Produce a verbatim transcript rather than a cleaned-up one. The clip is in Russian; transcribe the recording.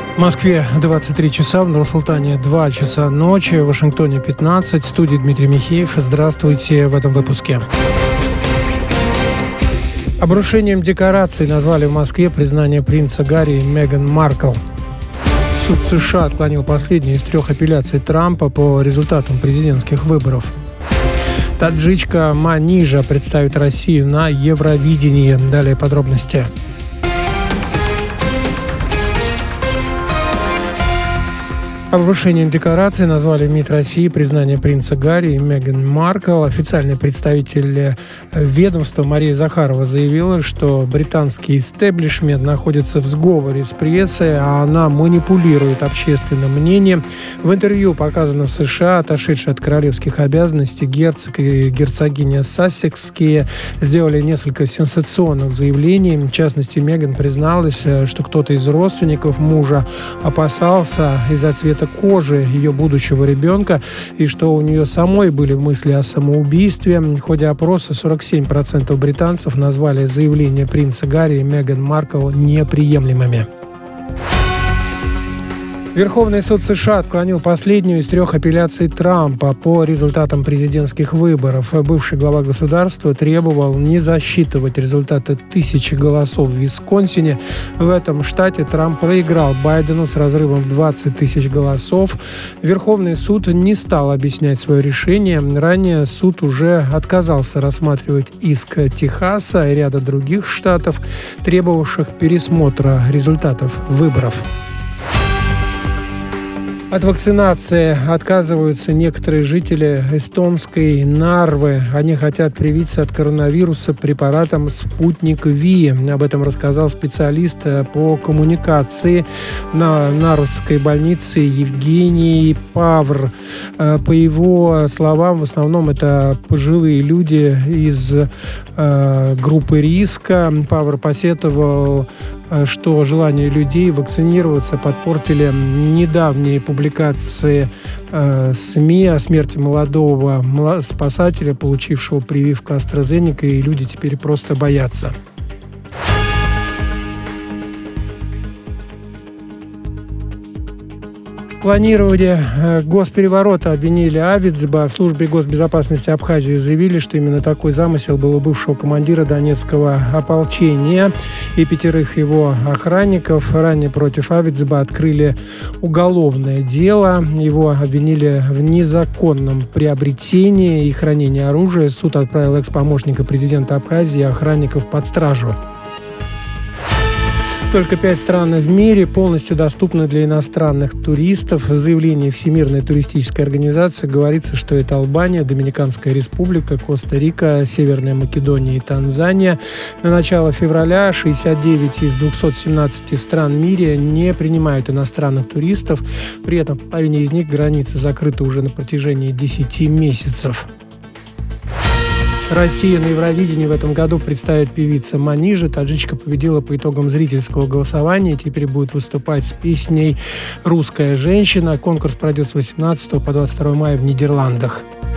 В Москве двадцать три часа, в Нур-Султане два часа ночи, в Вашингтоне пятнадцать. В студии Дмитрий Михеев. Здравствуйте в этом выпуске. Обрушением декораций назвали в Москве признание принца Гарри и Меган Маркл. Суд США отклонил последнюю из трех апелляций Трампа по результатам президентских выборов. Таджичка Манижа представит Россию на Евровидении. Далее подробности. Обрушением декораций назвали МИД России признание принца Гарри и Меган Маркл. Официальный представитель ведомства Мария Захарова заявила, что британский истеблишмент находится в сговоре с прессой, а она манипулирует общественным мнением. В интервью, показанном в США, отошедшие от королевских обязанностей герцог и герцогиня Сассекские сделали несколько сенсационных заявлений. В частности, Меган призналась, что кто-то из родственников мужа опасался из-за цвета кожи ее будущего ребенка, и что у нее самой были мысли о самоубийстве. В ходе опроса сорок семь процентов британцев назвали заявления принца Гарри и Меган Маркл неприемлемыми. Верховный суд США отклонил последнюю из трех апелляций Трампа по результатам президентских выборов. Бывший глава государства требовал не засчитывать результаты тысячи голосов в Висконсине. В этом штате Трамп проиграл Байдену с разрывом в двадцать тысяч голосов. Верховный суд не стал объяснять свое решение. Ранее суд уже отказался рассматривать иск Техаса и ряда других штатов, требовавших пересмотра результатов выборов. От вакцинации отказываются некоторые жители эстонской Нарвы. Они хотят привиться от коронавируса препаратом «Спутник Ви». Об этом рассказал специалист по коммуникации на Нарвской больнице Евгений Павр. По его словам, в основном это пожилые люди из э, группы риска. Павр посетовал, что желание людей вакцинироваться подпортили недавние публикации э, СМИ о смерти молодого спасателя, получившего прививку AstraZeneca, и люди теперь просто боятся. Планирование госпереворота обвинили Авицба. В службе госбезопасности Абхазии заявили, что именно такой замысел был у бывшего командира Донецкого ополчения и пятерых его охранников. Ранее против Авицба открыли уголовное дело. Его обвинили в незаконном приобретении и хранении оружия. Суд отправил экс-помощника президента Абхазии и охранников под стражу. Только пять стран в мире полностью доступны для иностранных туристов. В заявлении Всемирной туристической организации говорится, что это Албания, Доминиканская республика, Коста-Рика, Северная Македония и Танзания. На начало февраля шестьдесят девять из двухсот семнадцати стран в мире не принимают иностранных туристов. При этом в половине из них границы закрыты уже на протяжении десяти месяцев. Россию на Евровидении в этом году представит певица Манижа. Таджичка победила по итогам зрительского голосования и теперь будет выступать с песней «Русская женщина». Конкурс пройдет с восемнадцатого по двадцать второе мая в Нидерландах.